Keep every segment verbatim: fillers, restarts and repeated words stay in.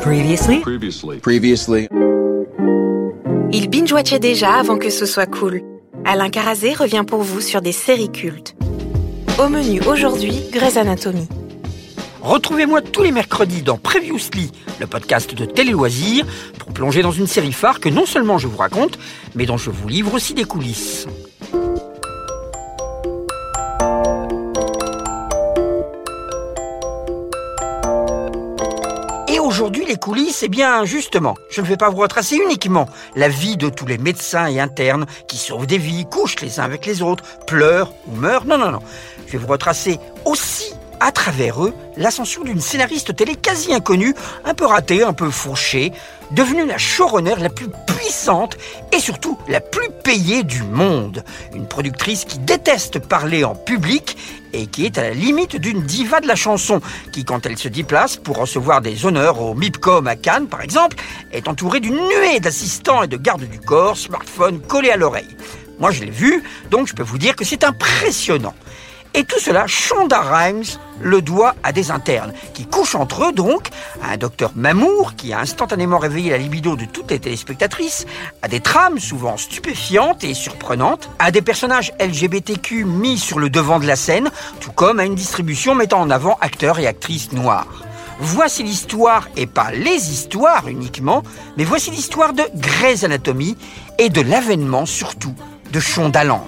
Previously. Previously. Previously. Il binge-watchait déjà avant que ce soit cool. Alain Carazé revient pour vous sur des séries cultes. Au menu aujourd'hui, Grey's Anatomy. Retrouvez-moi tous les mercredis dans Previously, le podcast de Télé-Loisirs, pour plonger dans une série phare que non seulement je vous raconte, mais dont je vous livre aussi des coulisses. Et aujourd'hui, les coulisses, eh bien, justement, je ne vais pas vous retracer uniquement la vie de tous les médecins et internes qui sauvent des vies, couchent les uns avec les autres, pleurent ou meurent. Non, non, non. Je vais vous retracer aussi, à travers eux, l'ascension d'une scénariste télé quasi inconnue, un peu ratée, un peu fauchée, devenue la showrunner la plus puissante et surtout la plus payée du monde. Une productrice qui déteste parler en public et qui est à la limite d'une diva de la chanson, qui, quand elle se déplace pour recevoir des honneurs au MIPCOM à Cannes, par exemple, est entourée d'une nuée d'assistants et de gardes du corps, smartphones collés à l'oreille. Moi, je l'ai vu, donc je peux vous dire que c'est impressionnant. Et tout cela, Shonda Rhimes le doit à des internes, qui couchent entre eux donc, à un docteur Mamour qui a instantanément réveillé la libido de toutes les téléspectatrices, à des trames souvent stupéfiantes et surprenantes, à des personnages L G B T Q mis sur le devant de la scène, tout comme à une distribution mettant en avant acteurs et actrices noirs. Voici l'histoire, et pas les histoires uniquement, mais voici l'histoire de Grey's Anatomy et de l'avènement surtout de Shondaland.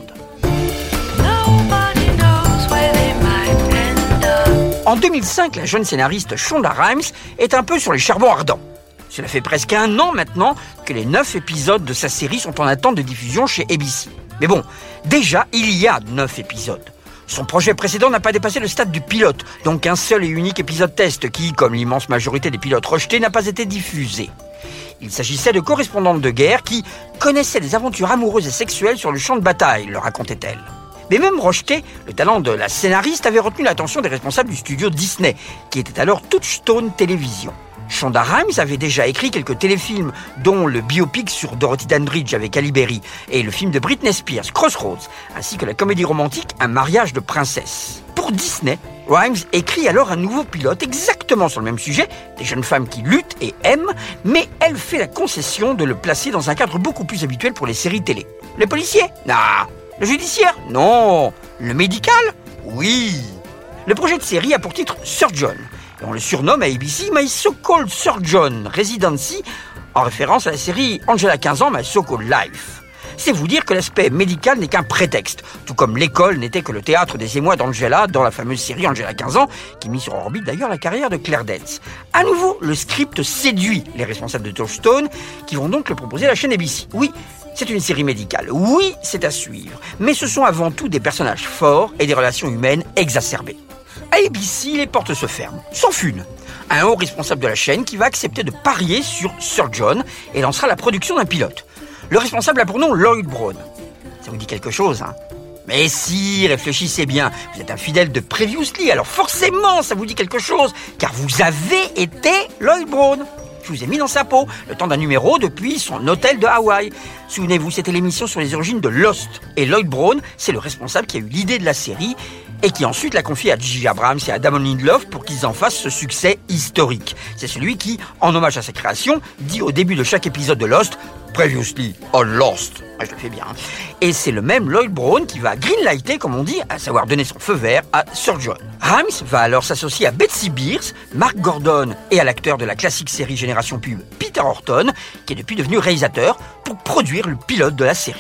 En deux mille cinq, la jeune scénariste Shonda Rhimes est un peu sur les charbons ardents. Cela fait presque un an maintenant que les neuf épisodes de sa série sont en attente de diffusion chez A B C. Mais bon, déjà, il y a neuf épisodes. Son projet précédent n'a pas dépassé le stade du pilote, donc un seul et unique épisode test qui, comme l'immense majorité des pilotes rejetés, n'a pas été diffusé. Il s'agissait de correspondantes de guerre qui connaissaient des aventures amoureuses et sexuelles sur le champ de bataille, le racontait-elle. Mais même rejeté, le talent de la scénariste avait retenu l'attention des responsables du studio Disney, qui était alors Touchstone Television. Shonda Rhimes avait déjà écrit quelques téléfilms, dont le biopic sur Dorothy Dandridge avec Halle Berry et le film de Britney Spears, Crossroads, ainsi que la comédie romantique Un mariage de princesse. Pour Disney, Rhimes écrit alors un nouveau pilote exactement sur le même sujet, des jeunes femmes qui luttent et aiment, mais elle fait la concession de le placer dans un cadre beaucoup plus habituel pour les séries télé. Les policiers ? Non. Le judiciaire ? Non. Le médical ? Oui. Le projet de série a pour titre Surgeon, et on le surnomme à A B C My So-Called Surgeon Residency, en référence à la série Angela quinze ans, My So-Called Life. C'est vous dire que l'aspect médical n'est qu'un prétexte, tout comme l'école n'était que le théâtre des émois d'Angela dans la fameuse série Angela quinze ans, qui mit sur orbite d'ailleurs la carrière de Claire Danes. À nouveau, le script séduit les responsables de Touchstone, qui vont donc le proposer à la chaîne A B C. Oui, c'est une série médicale, oui, c'est à suivre, mais ce sont avant tout des personnages forts et des relations humaines exacerbées. À A B C, les portes se ferment, sauf une. Un haut responsable de la chaîne qui va accepter de parier sur Surgeon et lancera la production d'un pilote. Le responsable a pour nom Lloyd Braun. Ça vous dit quelque chose, hein ? Mais si, réfléchissez bien, vous êtes un fidèle de Previously, alors forcément ça vous dit quelque chose, car vous avez été Lloyd Braun. Je vous ai mis dans sa peau, le temps d'un numéro depuis son hôtel de Hawaï. Souvenez-vous, c'était l'émission sur les origines de Lost. Et Lloyd Braun, c'est le responsable qui a eu l'idée de la série et qui ensuite l'a confiée à J J Abrams et à Damon Lindelof pour qu'ils en fassent ce succès historique. C'est celui qui, en hommage à sa création, dit au début de chaque épisode de Lost « Previously on Lost ». Ah, je le fais bien. Hein. Et c'est le même Lloyd Braun qui va greenlighter, comme on dit, à savoir donner son feu vert à Surgeon. Rhimes va alors s'associer à Betsy Beers, Mark Gordon et à l'acteur de la classique série Génération Pub, Peter Horton, qui est depuis devenu réalisateur, pour produire le pilote de la série.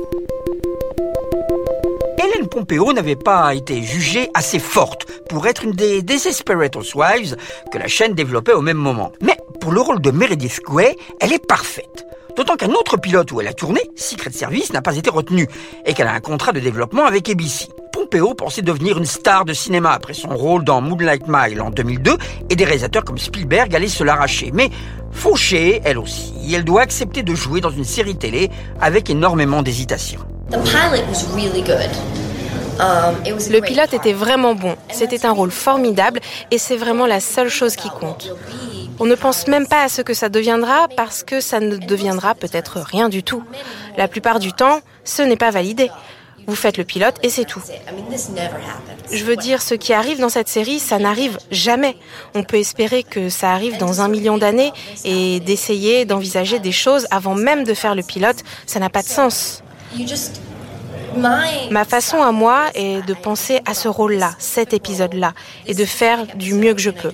Ellen Pompeo n'avait pas été jugée assez forte pour être une des Desperate Housewives que la chaîne développait au même moment. Mais pour le rôle de Meredith Grey, elle est parfaite. D'autant qu'un autre pilote où elle a tourné, Secret Service, n'a pas été retenu et qu'elle a un contrat de développement avec A B C. Pompeo pensait devenir une star de cinéma après son rôle dans Moonlight Mile en deux mille deux et des réalisateurs comme Spielberg allaient se l'arracher. Mais fauchée, elle aussi, elle doit accepter de jouer dans une série télé avec énormément d'hésitation. Le pilote était vraiment bon, c'était un rôle formidable et c'est vraiment la seule chose qui compte. On ne pense même pas à ce que ça deviendra parce que ça ne deviendra peut-être rien du tout. La plupart du temps, ce n'est pas validé. Vous faites le pilote et c'est tout. Je veux dire, ce qui arrive dans cette série, ça n'arrive jamais. On peut espérer que ça arrive dans un million d'années et d'essayer d'envisager des choses avant même de faire le pilote, ça n'a pas de sens. Ma façon à moi est de penser à ce rôle-là, cet épisode-là, et de faire du mieux que je peux.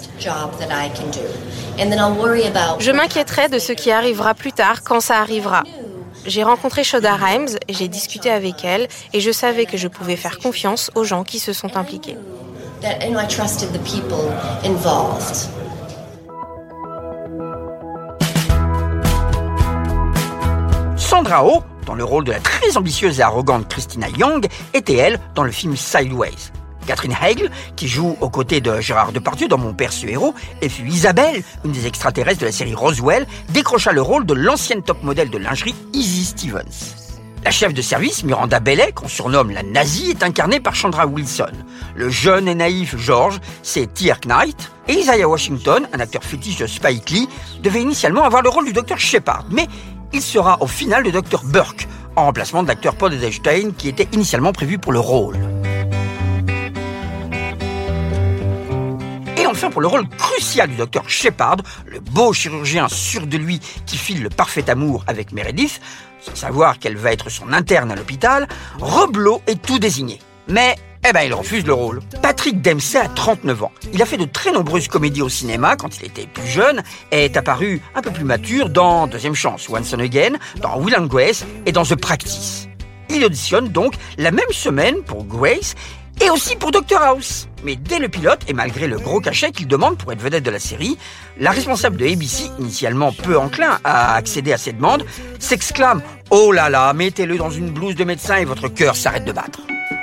Je m'inquiéterai de ce qui arrivera plus tard, quand ça arrivera. J'ai rencontré Shonda Rhimes, j'ai discuté avec elle, et je savais que je pouvais faire confiance aux gens qui se sont impliqués. Sandra Oh, dans le rôle de la très ambitieuse et arrogante Christina Young, était elle dans le film Sideways. Catherine Hagel, qui joue aux côtés de Gérard Depardieu dans Mon père ce héros, et fut Isabelle, une des extraterrestres de la série Roswell, décrocha le rôle de l'ancienne top modèle de lingerie Izzy Stevens. La chef de service, Miranda Bailey, qu'on surnomme la nazie, est incarnée par Chandra Wilson. Le jeune et naïf George, c'est T R Knight. Et Isaiah Washington, un acteur fétiche de Spike Lee, devait initialement avoir le rôle du docteur Shepard, mais il sera au final le docteur Burke, en remplacement de l'acteur Paul Edelstein qui était initialement prévu pour le rôle. Et enfin, pour le rôle crucial du docteur Shepard, le beau chirurgien sûr de lui qui file le parfait amour avec Meredith, sans savoir qu'elle va être son interne à l'hôpital, Rob Lowe est tout désigné. Mais Eh ben, il refuse le rôle. Patrick Dempsey a trente-neuf ans. Il a fait de très nombreuses comédies au cinéma quand il était plus jeune et est apparu un peu plus mature dans Deuxième Chance, Once and Again, dans Will and Grace et dans The Practice. Il auditionne donc la même semaine pour Grace et aussi pour Doctor House. Mais dès le pilote, et malgré le gros cachet qu'il demande pour être vedette de la série, la responsable de A B C, initialement peu enclin à accéder à ses demandes, s'exclame « Oh là là, mettez-le dans une blouse de médecin et votre cœur s'arrête de battre ».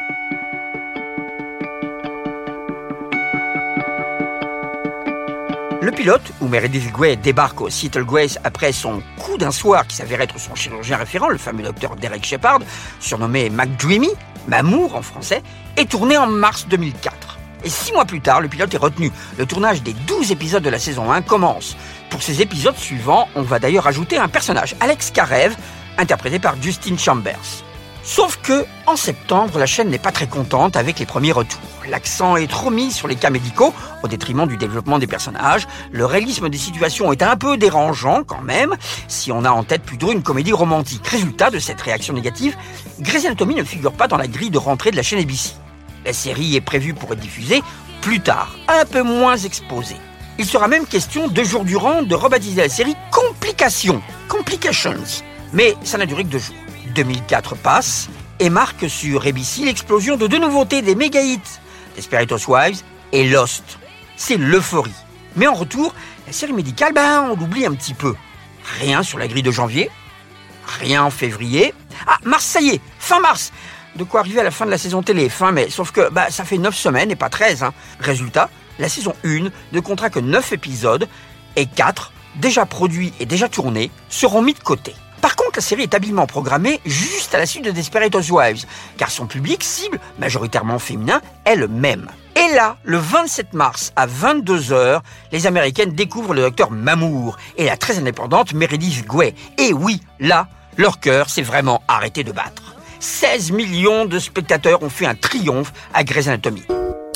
Le pilote, où Meredith Grey débarque au Seattle Grace après son coup d'un soir qui s'avère être son chirurgien référent, le fameux docteur Derek Shepard, surnommé McDreamy, Mamour en français, est tourné en mars deux mille quatre. Et six mois plus tard, le pilote est retenu. Le tournage des douze épisodes de la saison un commence. Pour ces épisodes suivants, on va d'ailleurs ajouter un personnage, Alex Karev, interprété par Justin Chambers. Sauf que, en septembre, la chaîne n'est pas très contente avec les premiers retours. L'accent est trop mis sur les cas médicaux, au détriment du développement des personnages. Le réalisme des situations est un peu dérangeant quand même, si on a en tête plutôt une comédie romantique. Résultat de cette réaction négative, Grey's Anatomy ne figure pas dans la grille de rentrée de la chaîne A B C. La série est prévue pour être diffusée plus tard, un peu moins exposée. Il sera même question, deux jours durant, de rebaptiser la série Complications, Complications. Mais ça n'a duré que deux jours. deux mille quatre passe et marque sur A B C l'explosion de deux nouveautés des méga hits, Desperate Housewives et Lost. C'est l'euphorie. Mais en retour, la série médicale, ben, on l'oublie un petit peu. Rien sur la grille de janvier, rien en février. Ah, mars, ça y est, fin mars. De quoi arriver à la fin de la saison télé, fin mai. Sauf que bah, ça fait neuf semaines et pas treize. Hein. Résultat, la saison un ne comptera que neuf épisodes et quatre, déjà produits et déjà tournés, seront mis de côté. Par contre, la série est habilement programmée juste à la suite de Desperate Housewives, car son public cible, majoritairement féminin, est le même. Et là, le vingt-sept mars à vingt-deux heures, les Américaines découvrent le docteur Mamour et la très indépendante Meredith Grey. Et oui, là, leur cœur s'est vraiment arrêté de battre. seize millions de spectateurs ont fait un triomphe à Grey's Anatomy.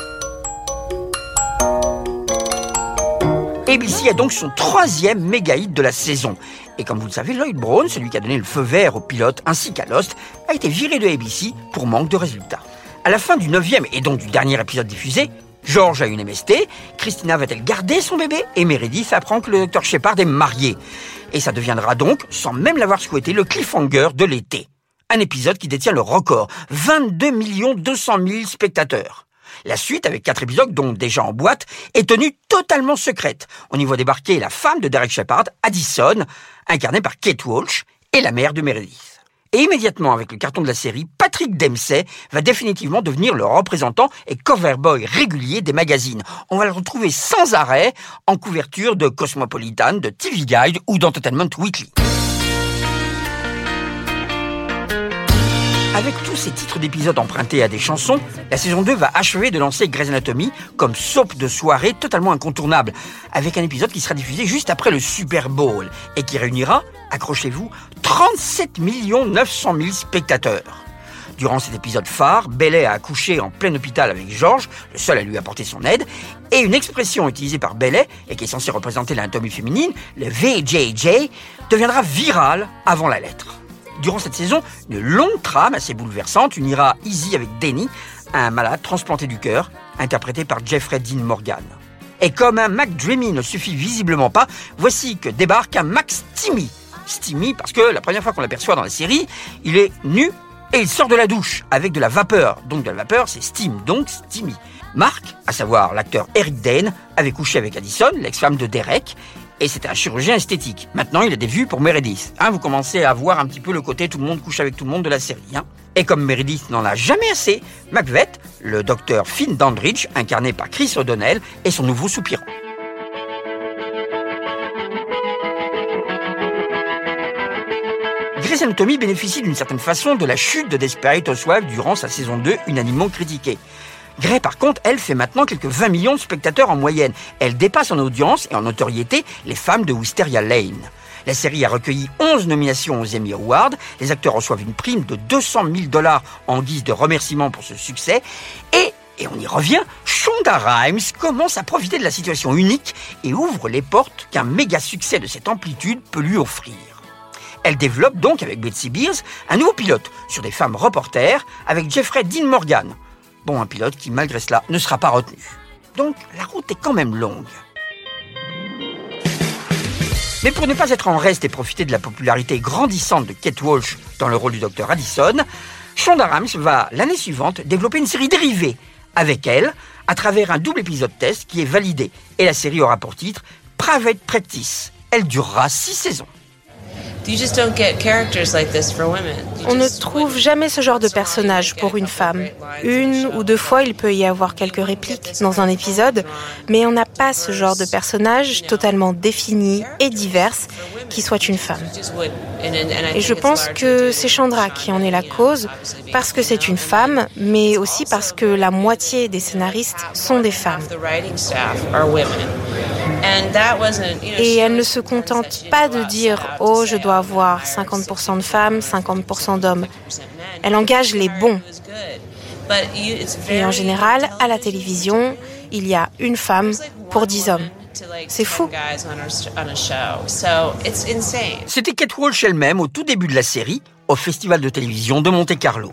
A B C a donc son troisième méga hit de la saison. Et comme vous le savez, Lloyd Brown, celui qui a donné le feu vert au pilote ainsi qu'à Lost, a été viré de A B C pour manque de résultats. À la fin du neuvième et donc du dernier épisode diffusé, George a une M S T, Christina va-t-elle garder son bébé et Meredith apprend que le docteur Shepard est marié. Et ça deviendra donc, sans même l'avoir souhaité, le cliffhanger de l'été. Un épisode qui détient le record, vingt-deux millions deux cent mille spectateurs. La suite, avec quatre épisodes, dont déjà en boîte, est tenue totalement secrète. On y voit débarquer la femme de Derek Shepard, Addison, incarnée par Kate Walsh, et la mère de Meredith. Et immédiatement, avec le carton de la série, Patrick Dempsey va définitivement devenir le représentant et cover boy régulier des magazines. On va le retrouver sans arrêt en couverture de Cosmopolitan, de T V Guide ou d'Entertainment Weekly. Avec tous ces titres d'épisodes empruntés à des chansons, la saison deux va achever de lancer Grey's Anatomy comme soap de soirée totalement incontournable, avec un épisode qui sera diffusé juste après le Super Bowl et qui réunira, accrochez-vous, trente-sept millions neuf cent mille spectateurs. Durant cet épisode phare, Bailey a accouché en plein hôpital avec George, le seul à lui apporter son aide, et une expression utilisée par Bailey, et qui est censée représenter l'anatomie féminine, le V J J, deviendra virale avant la lettre. Durant cette saison, une longue trame assez bouleversante unira Izzy avec Denny, un malade transplanté du cœur, interprété par Jeffrey Dean Morgan. Et comme un Mac Dreamy ne suffit visiblement pas, voici que débarque un Max Steamy. Steamy parce que la première fois qu'on l'aperçoit dans la série, il est nu et il sort de la douche avec de la vapeur. Donc de la vapeur, c'est steam, donc Steamy. Mark, à savoir l'acteur Eric Dane, avait couché avec Addison, l'ex-femme de Derek, et c'était un chirurgien esthétique. Maintenant, il a des vues pour Meredith. Hein, vous commencez à voir un petit peu le côté tout le monde couche avec tout le monde de la série. Hein. Et comme Meredith n'en a jamais assez, Macbeth, le docteur Finn Dandridge, incarné par Chris O'Donnell, est son nouveau soupirant. Grey's Anatomy bénéficie d'une certaine façon de la chute de Desperate Housewives durant sa saison deux, unanimement critiquée. Grey, par contre, elle fait maintenant quelques vingt millions de spectateurs en moyenne. Elle dépasse en audience et en notoriété les femmes de Wisteria Lane. La série a recueilli onze nominations aux Emmy Awards. Les acteurs reçoivent une prime de deux cent mille dollars en guise de remerciement pour ce succès. Et, et on y revient, Shonda Rhimes commence à profiter de la situation unique et ouvre les portes qu'un méga succès de cette amplitude peut lui offrir. Elle développe donc avec Betsy Beers un nouveau pilote sur des femmes reporters avec Jeffrey Dean Morgan. Bon, un pilote qui, malgré cela, ne sera pas retenu. Donc, la route est quand même longue. Mais pour ne pas être en reste et profiter de la popularité grandissante de Kate Walsh dans le rôle du docteur Addison, Shonda Rhimes va, l'année suivante, développer une série dérivée avec elle, à travers un double épisode test qui est validé. Et la série aura pour titre Private Practice. Elle durera six saisons. On ne trouve jamais ce genre de personnage pour une femme. Une ou deux fois, il peut y avoir quelques répliques dans un épisode, mais on n'a pas ce genre de personnage totalement défini et divers qui soit une femme. Et je pense que c'est Chandra qui en est la cause, parce que c'est une femme, mais aussi parce que la moitié des scénaristes sont des femmes. Et elle ne se contente pas de dire « Oh, je dois avoir cinquante pour cent de femmes, cinquante pour cent d'hommes ». Elle engage les bons. Et en général, à la télévision, il y a une femme pour dix hommes. C'est fou. C'était Kate Walsh elle-même au tout début de la série, au Festival de télévision de Monte-Carlo.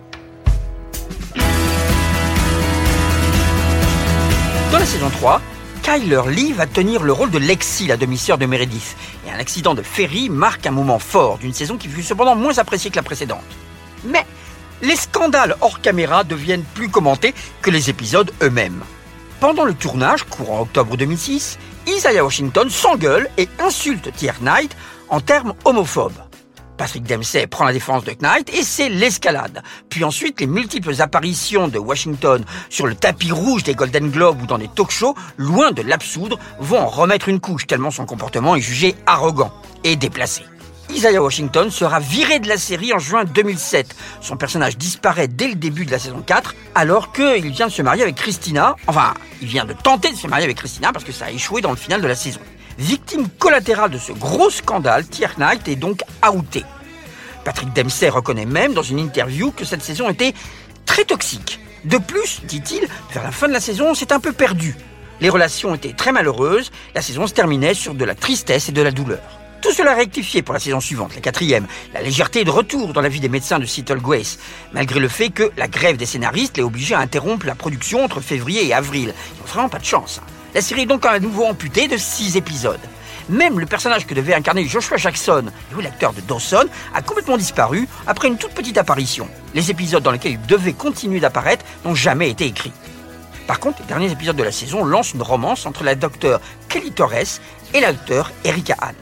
Dans la saison trois, Kyler Lee va tenir le rôle de Lexi, la demi-sœur de Meredith. Et un accident de ferry marque un moment fort d'une saison qui fut cependant moins appréciée que la précédente. Mais les scandales hors caméra deviennent plus commentés que les épisodes eux-mêmes. Pendant le tournage, courant octobre deux mille six, Isaiah Washington s'engueule et insulte Tier Knight en termes homophobes. Patrick Dempsey prend la défense de Knight et c'est l'escalade. Puis ensuite, les multiples apparitions de Washington sur le tapis rouge des Golden Globes ou dans des talk-shows, loin de l'absoudre, vont en remettre une couche tellement son comportement est jugé arrogant et déplacé. Isaiah Washington sera viré de la série en juin deux mille sept. Son personnage disparaît dès le début de la saison quatre, alors qu'il vient de se marier avec Christina. Enfin, il vient de tenter de se marier avec Christina parce que ça a échoué dans le final de la saison. Victime collatérale de ce gros scandale, Tier Knight est donc outé. Patrick Dempsey reconnaît même dans une interview que cette saison était très toxique. De plus, dit-il, vers la fin de la saison, c'est un peu perdu. Les relations étaient très malheureuses, la saison se terminait sur de la tristesse et de la douleur. Tout cela a rectifié pour la saison suivante, la quatrième. La légèreté est de retour dans la vie des médecins de Seattle Grace, malgré le fait que la grève des scénaristes l'ait obligé à interrompre la production entre février et avril. Ils n'ont vraiment pas de chance. Hein. La série est donc à nouveau amputée de six épisodes. Même le personnage que devait incarner Joshua Jackson, l'acteur de Dawson, a complètement disparu après une toute petite apparition. Les épisodes dans lesquels il devait continuer d'apparaître n'ont jamais été écrits. Par contre, les derniers épisodes de la saison lancent une romance entre la docteure Kelly Torres et l'acteur Erika Hahn.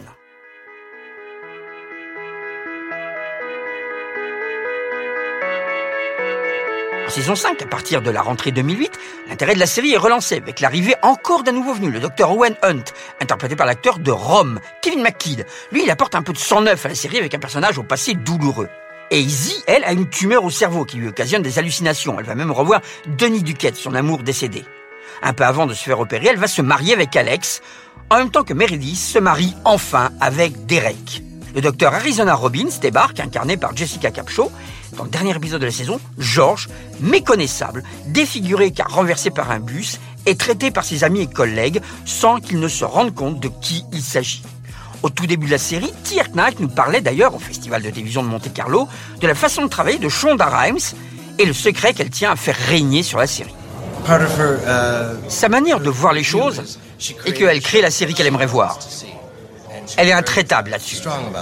En saison cinq, à partir de la rentrée deux mille huit, l'intérêt de la série est relancé avec l'arrivée encore d'un nouveau venu, le docteur Owen Hunt, interprété par l'acteur de Rome, Kevin McKidd. Lui, il apporte un peu de sang neuf à la série avec un personnage au passé douloureux. Et Izzy, elle, a une tumeur au cerveau qui lui occasionne des hallucinations. Elle va même revoir Denis Duquette, son amour décédé. Un peu avant de se faire opérer, elle va se marier avec Alex, en même temps que Meredith se marie enfin avec Derek. Le docteur Arizona Robbins débarque, incarné par Jessica Capshaw. Dans le dernier épisode de la saison, George, méconnaissable, défiguré car renversé par un bus, est traité par ses amis et collègues sans qu'il ne se rende compte de qui il s'agit. Au tout début de la série, T. Knight nous parlait d'ailleurs au Festival de télévision de Monte-Carlo de la façon de travailler de Shonda Rhimes et le secret qu'elle tient à faire régner sur la série. Sa manière de voir les choses est qu'elle crée la série qu'elle aimerait voir. Elle est intraitable là-dessus.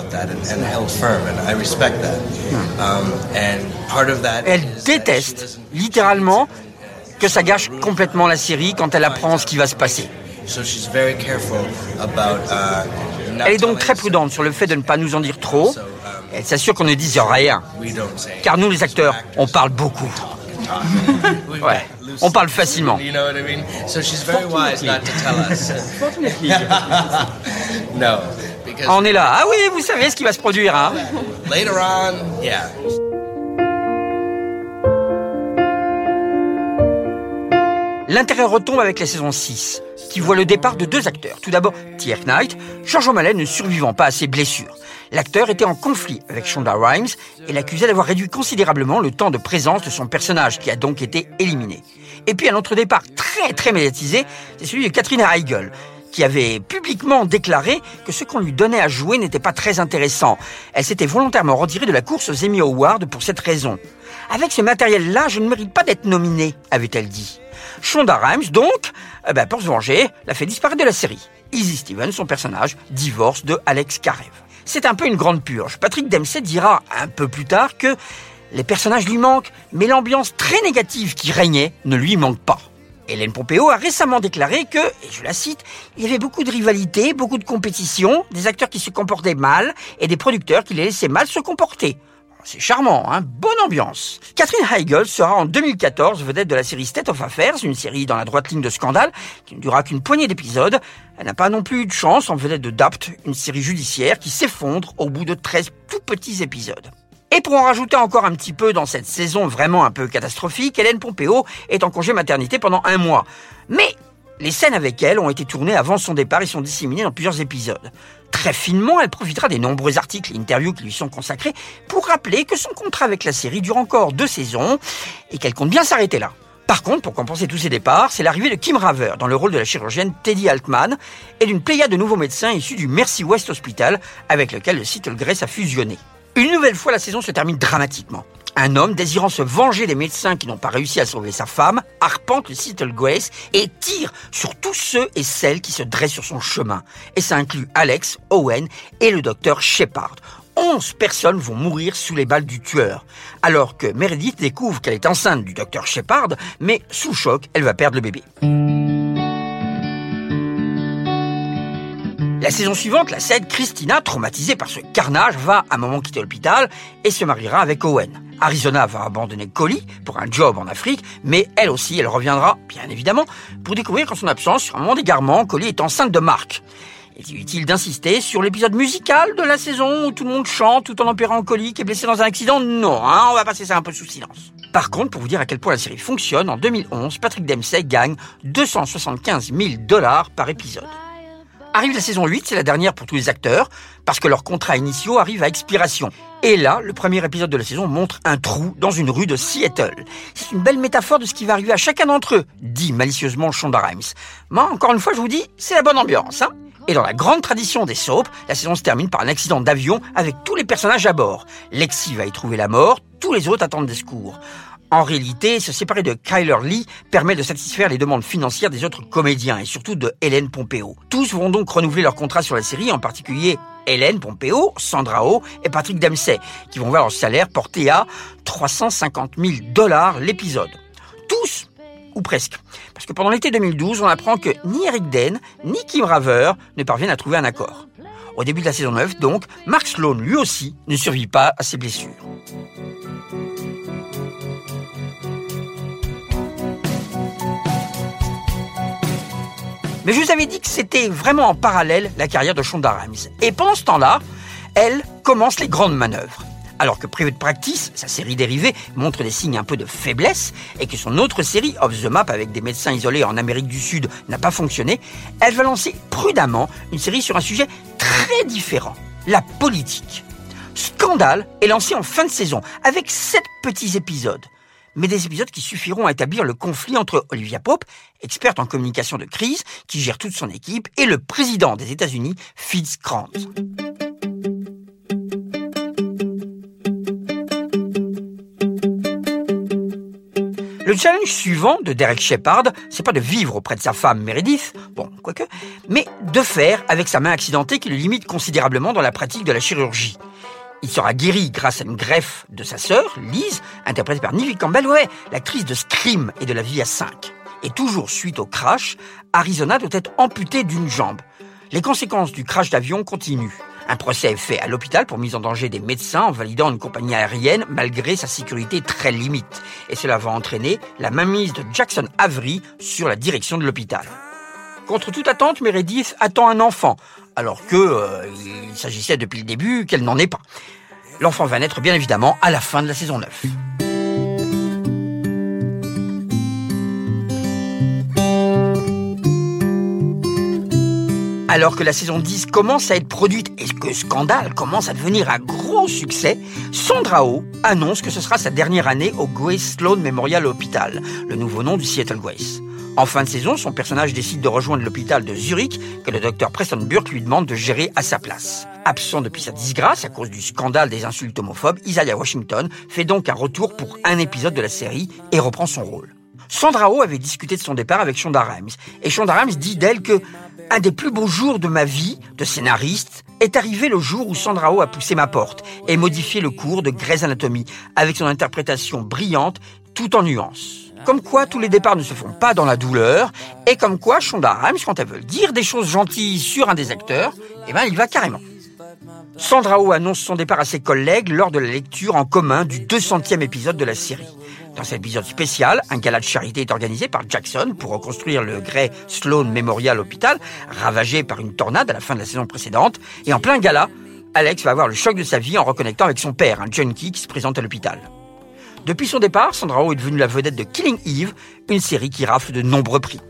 Elle déteste, littéralement, que ça gâche complètement la série quand elle apprend ce qui va se passer. Elle est donc très prudente sur le fait de ne pas nous en dire trop. Elle s'assure qu'on ne dise rien. Car nous, les acteurs, on parle beaucoup. Ouais, on parle facilement. On est là. Ah oui, vous savez ce qui va se produire, hein? L'intérêt retombe avec la saison six, qui voit le départ de deux acteurs. Tout d'abord, T. Knight, George O'Malley ne survivant pas à ses blessures. L'acteur était en conflit avec Shonda Rhimes et l'accusait d'avoir réduit considérablement le temps de présence de son personnage, qui a donc été éliminé. Et puis un autre départ très très médiatisé, c'est celui de Katherine Heigl, qui avait publiquement déclaré que ce qu'on lui donnait à jouer n'était pas très intéressant. Elle s'était volontairement retirée de la course aux Emmy Awards pour cette raison. Avec ce matériel-là, je ne mérite pas d'être nominée, avait-elle dit. Shonda Rhimes, donc, eh ben, pour se venger, l'a fait disparaître de la série. Izzy Stevens, son personnage, divorce de Alex Karev. C'est un peu une grande purge. Patrick Dempsey dira un peu plus tard que les personnages lui manquent, mais l'ambiance très négative qui régnait ne lui manque pas. Ellen Pompeo a récemment déclaré que, et je la cite, il y avait beaucoup de rivalité, beaucoup de compétition, des acteurs qui se comportaient mal et des producteurs qui les laissaient mal se comporter. C'est charmant, hein, bonne ambiance. Katherine Heigl sera en deux mille quatorze vedette de la série State of Affairs, une série dans la droite ligne de Scandale, qui ne durera qu'une poignée d'épisodes. Elle n'a pas non plus eu de chance en vedette de Dapt, une série judiciaire qui s'effondre au bout de treize tout petits épisodes. Et pour en rajouter encore un petit peu dans cette saison vraiment un peu catastrophique, Ellen Pompeo est en congé maternité pendant un mois. Mais les scènes avec elle ont été tournées avant son départ et sont disséminées dans plusieurs épisodes. Très finement, elle profitera des nombreux articles et interviews qui lui sont consacrés pour rappeler que son contrat avec la série dure encore deux saisons et qu'elle compte bien s'arrêter là. Par contre, pour compenser tous ces départs, c'est l'arrivée de Kim Raver dans le rôle de la chirurgienne Teddy Altman et d'une pléiade de nouveaux médecins issus du Mercy West Hospital avec lequel le Seattle Grace a fusionné. Une nouvelle fois, la saison se termine dramatiquement. Un homme, désirant se venger des médecins qui n'ont pas réussi à sauver sa femme, arpente le Seattle Grace et tire sur tous ceux et celles qui se dressent sur son chemin. Et ça inclut Alex, Owen et le docteur Shepard. Onze personnes vont mourir sous les balles du tueur. Alors que Meredith découvre qu'elle est enceinte du docteur Shepard, mais sous le choc, elle va perdre le bébé. La saison suivante, la scène Christina, traumatisée par ce carnage, va à un moment quitter l'hôpital et se mariera avec Owen. Arizona va abandonner Collie pour un job en Afrique, mais elle aussi, elle reviendra, bien évidemment, pour découvrir qu'en son absence, sur un moment d'égarement, Collie est enceinte de Mark. Est-il utile d'insister sur l'épisode musical de la saison où tout le monde chante tout en opérant Collie qui est blessé dans un accident? Non, hein, on va passer ça un peu sous silence. Par contre, pour vous dire à quel point la série fonctionne, en deux mille onze, Patrick Dempsey gagne deux cent soixante-quinze mille dollars par épisode. Arrive la saison huit, c'est la dernière pour tous les acteurs, parce que leurs contrats initiaux arrivent à expiration. Et là, le premier épisode de la saison montre un trou dans une rue de Seattle. C'est une belle métaphore de ce qui va arriver à chacun d'entre eux, dit malicieusement Shonda Rhimes. Moi, encore une fois, je vous dis, c'est la bonne ambiance, hein. Et dans la grande tradition des soaps, la saison se termine par un accident d'avion avec tous les personnages à bord. Lexi va y trouver la mort, tous les autres attendent des secours. En réalité, se séparer de Kyler Lee permet de satisfaire les demandes financières des autres comédiens et surtout de Ellen Pompeo. Tous vont donc renouveler leur contrat sur la série, en particulier Ellen Pompeo, Sandra Oh et Patrick Dempsey, qui vont voir leur salaire porté à trois cent cinquante mille dollars l'épisode. Tous, ou presque. Parce que pendant l'été deux mille douze, on apprend que ni Eric Dane, ni Kim Raver ne parviennent à trouver un accord. Au début de la saison neuf, donc, Mark Sloan, lui aussi, ne survit pas à ses blessures. Mais je vous avais dit que c'était vraiment en parallèle la carrière de Shonda Rhimes. Et pendant ce temps-là, elle commence les grandes manœuvres. Alors que Private Practice, sa série dérivée, montre des signes un peu de faiblesse et que son autre série, Off the Map, avec des médecins isolés en Amérique du Sud, n'a pas fonctionné, elle va lancer prudemment une série sur un sujet très différent. la politique. Scandale est lancé en fin de saison, avec sept petits épisodes. Mais des épisodes qui suffiront à établir le conflit entre Olivia Pope, experte en communication de crise, qui gère toute son équipe, et le président des États-Unis, Fitz Krantz. Le challenge suivant de Derek Shephard, c'est pas de vivre auprès de sa femme Meredith, bon, quoique, mais de faire avec sa main accidentée qui le limite considérablement dans la pratique de la chirurgie. Il sera guéri grâce à une greffe de sa sœur, Liz, interprétée par Neve Campbell, ouais, l'actrice de Scream et de La Vie à cinq. Et toujours suite au crash, Arizona doit être amputée d'une jambe. Les conséquences du crash d'avion continuent. Un procès est fait à l'hôpital pour mise en danger des médecins en validant une compagnie aérienne malgré sa sécurité très limite. Et cela va entraîner la mainmise de Jackson Avery sur la direction de l'hôpital. Contre toute attente, Meredith attend un enfant, alors que euh, il s'agissait depuis le début qu'elle n'en ait pas. L'enfant va naître bien évidemment à la fin de la saison neuf. Alors que la saison dix commence à être produite et que Scandale commence à devenir un gros succès, Sandra Oh annonce que ce sera sa dernière année au Grace Sloan Memorial Hospital, le nouveau nom du Seattle Grace. En fin de saison, son personnage décide de rejoindre l'hôpital de Zurich que le docteur Preston Burke lui demande de gérer à sa place. Absent depuis sa disgrâce à cause du scandale des insultes homophobes, Isaiah Washington fait donc un retour pour un épisode de la série et reprend son rôle. Sandra Oh avait discuté de son départ avec Shonda Rhimes, et Shonda Rhimes dit d'elle que un des plus beaux jours de ma vie de scénariste est arrivé le jour où Sandra Oh a poussé ma porte et modifié le cours de Grey's Anatomy avec son interprétation brillante tout en nuances. Comme quoi tous les départs ne se font pas dans la douleur et comme quoi Shonda Rhimes, quand elle veut dire des choses gentilles sur un des acteurs, eh ben il va carrément. Sandra Oh annonce son départ à ses collègues lors de la lecture en commun du deux centième épisode de la série. Dans cet épisode spécial, un gala de charité est organisé par Jackson pour reconstruire le Grace Sloan Memorial Hospital, ravagé par une tornade à la fin de la saison précédente. Et en plein gala, Alex va avoir le choc de sa vie en reconnectant avec son père, un junkie qui se présente à l'hôpital. Depuis son départ, Sandra Oh est devenue la vedette de Killing Eve, une série qui rafle de nombreux prix.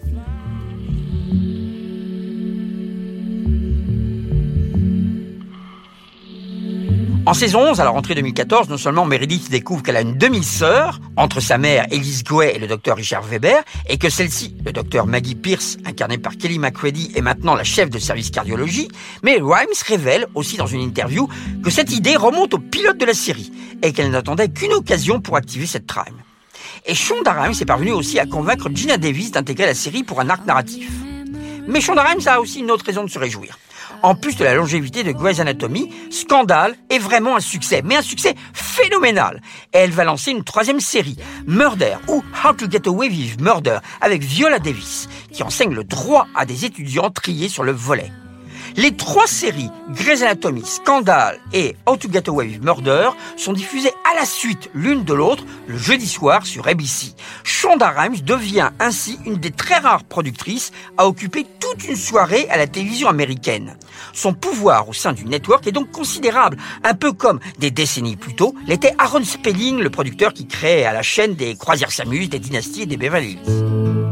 En saison onze, à la rentrée deux mille quatorze, non seulement Meredith découvre qu'elle a une demi-sœur entre sa mère Elise Gray et le docteur Richard Weber, et que celle-ci, le docteur Maggie Pierce, incarnée par Kelly McCready, est maintenant la chef de service cardiologie, mais Rhimes révèle aussi dans une interview que cette idée remonte au pilote de la série, et qu'elle n'attendait qu'une occasion pour activer cette trame. Et Shonda Rhimes est parvenue aussi à convaincre Gina Davis d'intégrer la série pour un arc narratif. Mais Shonda Rhimes a aussi une autre raison de se réjouir. En plus de la longévité de Grey's Anatomy, Scandale est vraiment un succès, mais un succès phénoménal. Et elle va lancer une troisième série, Murder, ou How to Get Away with Murder, avec Viola Davis, qui enseigne le droit à des étudiants triés sur le volet. Les trois séries, Grey's Anatomy, Scandale et How to Get Away with Murder, sont diffusées à la suite l'une de l'autre le jeudi soir sur A B C. Shonda Rhimes devient ainsi une des très rares productrices à occuper toute une soirée à la télévision américaine. Son pouvoir au sein du network est donc considérable, un peu comme des décennies plus tôt l'était Aaron Spelling, le producteur qui crée à la chaîne des Croisières s'amusent, des Dynasties et des Beverly Hills.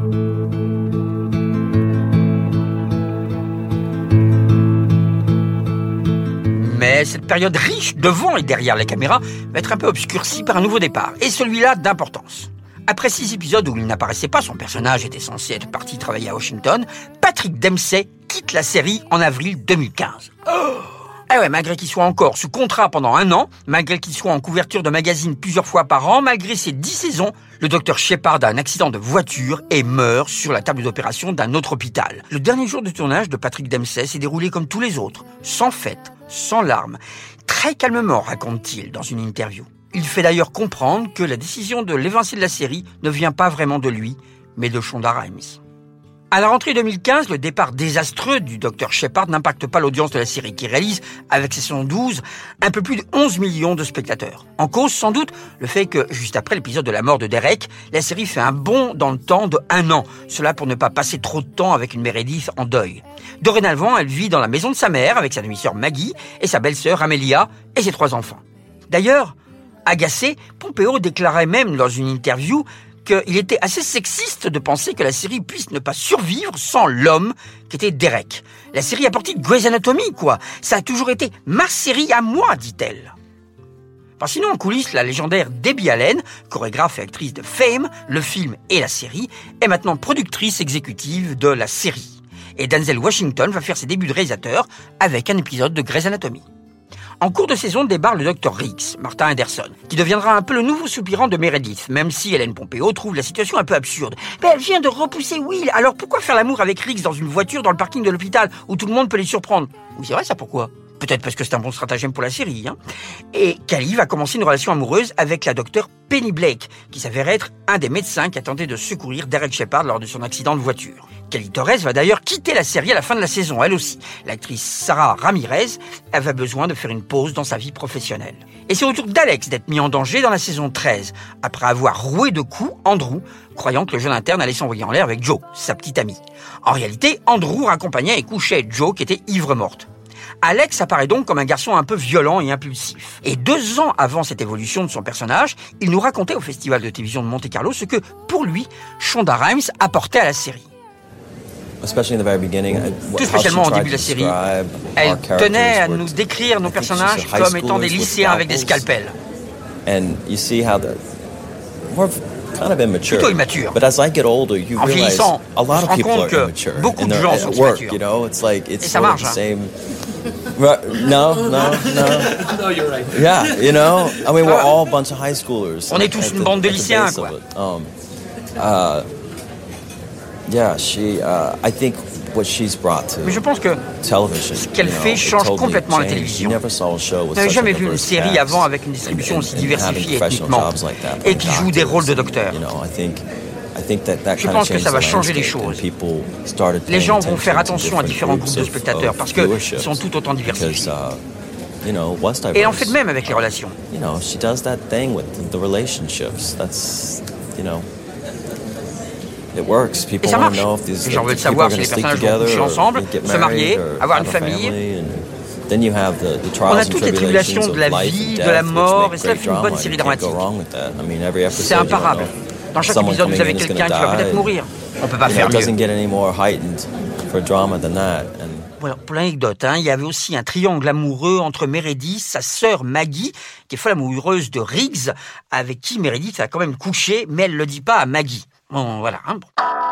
Mais cette période riche devant et derrière la caméra va être un peu obscurcie par un nouveau départ, et celui-là d'importance. Après six épisodes où il n'apparaissait pas, son personnage était censé être parti travailler à Washington, Patrick Dempsey quitte la série en avril deux mille quinze. Oh ah ouais, malgré qu'il soit encore sous contrat pendant un an, malgré qu'il soit en couverture de magazines plusieurs fois par an, malgré ses dix saisons, le docteur Shephard a un accident de voiture et meurt sur la table d'opération d'un autre hôpital. Le dernier jour de tournage de Patrick Dempsey s'est déroulé comme tous les autres, sans fête, sans larmes, très calmement, raconte-t-il dans une interview. Il fait d'ailleurs comprendre que la décision de l'évincer de la série ne vient pas vraiment de lui, mais de Shonda Rhimes. À la rentrée deux mille quinze, le départ désastreux du docteur Shephard n'impacte pas l'audience de la série qui réalise, avec sa saison douze, un peu plus de onze millions de spectateurs. En cause, sans doute, le fait que, juste après l'épisode de la mort de Derek, la série fait un bond dans le temps de un an. Cela pour ne pas passer trop de temps avec une Meredith en deuil. Dorénavant, elle vit dans la maison de sa mère avec sa demi-sœur Maggie et sa belle-sœur Amelia et ses trois enfants. D'ailleurs, agacé, Pompeo déclarait même dans une interview qu'il était assez sexiste de penser que la série puisse ne pas survivre sans l'homme qui était Derek. La série a porté Grey's Anatomy, quoi. Ça a toujours été ma série à moi, dit-elle. Enfin, sinon, en coulisses, la légendaire Debbie Allen, chorégraphe et actrice de Fame, le film et la série, est maintenant productrice exécutive de la série. Et Denzel Washington va faire ses débuts de réalisateur avec un épisode de Grey's Anatomy. En cours de saison débarque le docteur Riggs, Martin Anderson, qui deviendra un peu le nouveau soupirant de Meredith, même si Ellen Pompeo trouve la situation un peu absurde. Mais elle vient de repousser Will, alors pourquoi faire l'amour avec Riggs dans une voiture dans le parking de l'hôpital où tout le monde peut les surprendre? Oui, c'est vrai ça, pourquoi? Peut-être parce que c'est un bon stratagème pour la série. Hein. Et Cally va commencer une relation amoureuse avec la docteure Penny Blake, qui s'avère être un des médecins qui a tenté de secourir Derek Shepard lors de son accident de voiture. Cally Torres va d'ailleurs quitter la série à la fin de la saison, elle aussi. L'actrice Sarah Ramirez avait besoin de faire une pause dans sa vie professionnelle. Et c'est au tour d'Alex d'être mis en danger dans la saison treize, après avoir roué de coups Andrew, croyant que le jeune interne allait s'envoyer en l'air avec Jo, sa petite amie. En réalité, Andrew raccompagnait et couchait Jo, qui était ivre-morte. Alex apparaît donc comme un garçon un peu violent et impulsif. Et deux ans avant cette évolution de son personnage, il nous racontait au Festival de télévision de Monte-Carlo ce que, pour lui, Shonda Rhimes apportait à la série. Tout spécialement au début de la série, elle tenait à nous décrire nos personnages comme étant des lycéens avec des scalpels. Plutôt immature. En vieillissant, on se rend compte que beaucoup de gens sont immatures. Et ça marche. Hein. No, no, no. No, you're right. Yeah, you know, I mean, we're all a bunch of high schoolers. On est tous une bande de lycéens, quoi. Um, uh, yeah, she. Uh, I think what she's brought to. Mais je pense que ce qu'elle fait change complètement la télévision. Je n'avais jamais vu une série avant avec une distribution aussi diversifiée ethniquement et qui joue des rôles de docteur. Je pense que ça va changer les choses. Les gens vont faire attention à différents groupes de spectateurs parce qu'ils sont tout autant diversifiés. Et elle en fait de même avec les relations. Et ça marche. Les gens veulent savoir si les personnages vont coucher ensemble, se marier, avoir une famille. On a toutes les tribulations de la vie, de la mort, et cela fait une bonne série dramatique. C'est imparable. Dans chaque épisode, vous avez quelqu'un qui va peut-être mourir. On ne peut pas faire mieux. Voilà, pour l'anecdote, hein, il y avait aussi un triangle amoureux entre Meredith, sa sœur Maggie, qui est folle amoureuse de Riggs, avec qui Meredith a quand même couché, mais elle ne le dit pas à Maggie. Bon, voilà. Hein, bon.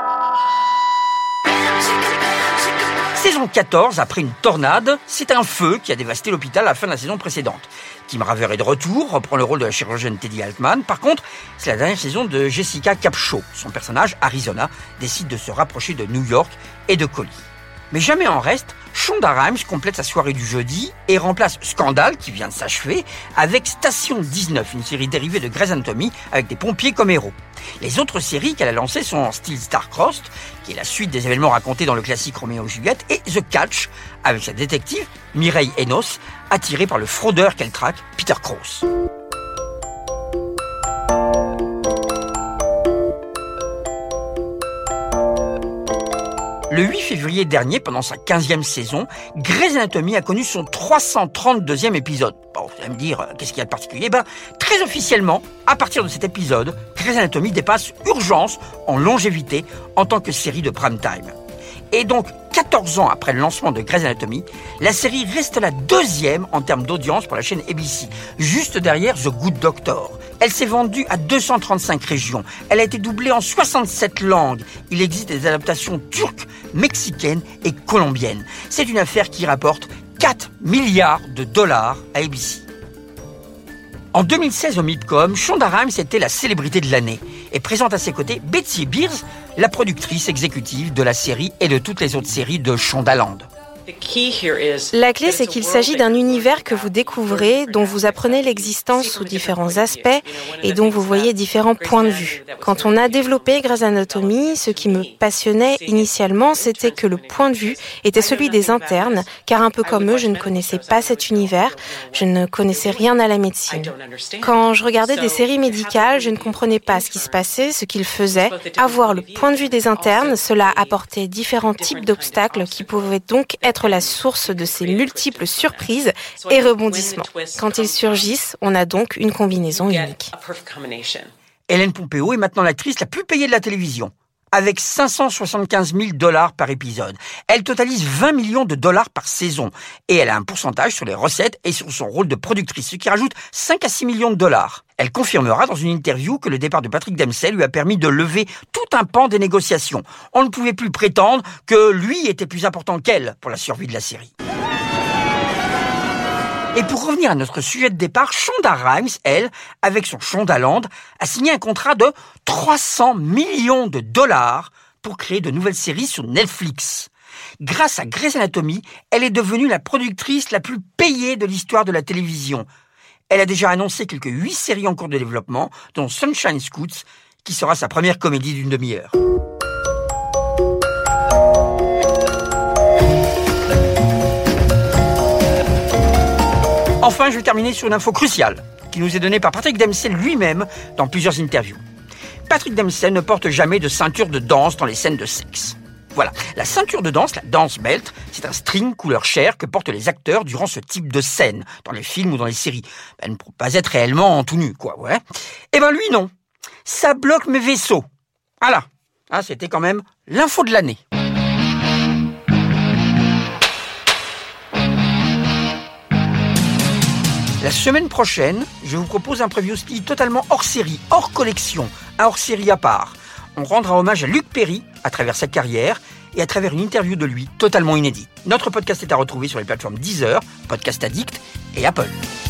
Saison quatorze, après une tornade, c'est un feu qui a dévasté l'hôpital à la fin de la saison précédente. Kim Raver est de retour, reprend le rôle de la chirurgienne Teddy Altman. Par contre, c'est la dernière saison de Jessica Capshaw. Son personnage, Arizona, décide de se rapprocher de New York et de Collie. Mais jamais en reste, Shonda Rhimes complète sa soirée du jeudi et remplace Scandale, qui vient de s'achever, avec Station dix-neuf, une série dérivée de Grey's Anatomy avec des pompiers comme héros. Les autres séries qu'elle a lancées sont Steel Star-Crossed, qui est la suite des événements racontés dans le classique Roméo et Juliette, et The Catch, avec sa détective Mireille Enos, attirée par le fraudeur qu'elle traque, Peter Krause. Le huit février dernier, pendant sa quinzième saison, Grey's Anatomy a connu son trois cent trente-deuxième épisode. Bon, vous allez me dire, euh, qu'est-ce qu'il y a de particulier? Ben, très officiellement, à partir de cet épisode, Grey's Anatomy dépasse Urgence en longévité en tant que série de prime time. Et donc, quatorze ans après le lancement de Grey's Anatomy, la série reste la deuxième en termes d'audience pour la chaîne A B C, juste derrière The Good Doctor. Elle s'est vendue à deux cent trente-cinq régions. Elle a été doublée en soixante-sept langues. Il existe des adaptations turques, mexicaines et colombiennes. C'est une affaire qui rapporte quatre milliards de dollars à A B C. En deux mille seize au Midcom, Shonda Rhimes était la célébrité de l'année et présente à ses côtés Betsy Beers, la productrice exécutive de la série et de toutes les autres séries de Shondaland. La clé, c'est qu'il s'agit d'un univers que vous découvrez, dont vous apprenez l'existence sous différents aspects et dont vous voyez différents points de vue. Quand on a développé Grey's Anatomy, ce qui me passionnait initialement, c'était que le point de vue était celui des internes, car un peu comme eux, je ne connaissais pas cet univers, je ne connaissais rien à la médecine. Quand je regardais des séries médicales, je ne comprenais pas ce qui se passait, ce qu'ils faisaient. Avoir le point de vue des internes, cela apportait différents types d'obstacles qui pouvaient donc être la source de ces multiples surprises et rebondissements. Quand ils surgissent, on a donc une combinaison unique. Hélène Pompeo est maintenant l'actrice la plus payée de la télévision, avec cinq cent soixante-quinze mille dollars par épisode. Elle totalise vingt millions de dollars par saison, et elle a un pourcentage sur les recettes et sur son rôle de productrice, ce qui rajoute cinq à six millions de dollars. Elle confirmera dans une interview que le départ de Patrick Dempsey lui a permis de lever tout un pan des négociations. On ne pouvait plus prétendre que lui était plus important qu'elle pour la survie de la série. Et pour revenir à notre sujet de départ, Shonda Rhimes, elle, avec son Shondaland, a signé un contrat de trois cents millions de dollars pour créer de nouvelles séries sur Netflix. Grâce à Grey's Anatomy, elle est devenue la productrice la plus payée de l'histoire de la télévision. Elle a déjà annoncé quelques huit séries en cours de développement, dont Sunshine Scoots, qui sera sa première comédie d'une demi-heure. Enfin, je vais terminer sur une info cruciale qui nous est donnée par Patrick Dempsey lui-même dans plusieurs interviews. Patrick Dempsey ne porte jamais de ceinture de danse dans les scènes de sexe. Voilà, la ceinture de danse, la dance belt, c'est un string couleur chair que portent les acteurs durant ce type de scène, dans les films ou dans les séries. Ben, pour pas être réellement en tout nu, quoi, ouais. Eh ben lui, non. Ça bloque mes vaisseaux. Voilà. Ah, c'était quand même l'info de l'année. La semaine prochaine, je vous propose un preview ski totalement hors série, hors collection, un hors série à part. On rendra hommage à Luc Perry à travers sa carrière et à travers une interview de lui totalement inédite. Notre podcast est à retrouver sur les plateformes Deezer, Podcast Addict et Apple.